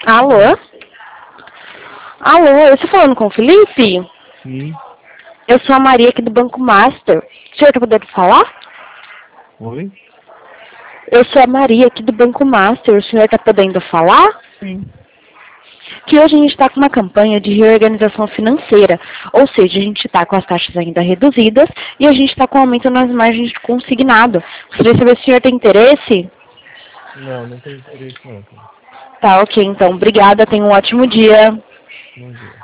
Alô? Alô, eu estou falando com o Felipe? Sim. Eu sou a Maria aqui do Banco Master. O senhor está podendo falar? Oi? Eu sou a Maria aqui do Banco Master. O senhor está podendo falar? Sim. Que hoje a gente está com uma campanha de reorganização financeira. Ou seja, a gente está com as taxas ainda reduzidas e a gente está com aumento nas margens de consignado. Gostaria de saber se o senhor tem interesse? Não tem interesse não, cara. Tá, ok, então. Obrigada, tenha um ótimo dia. Bom dia.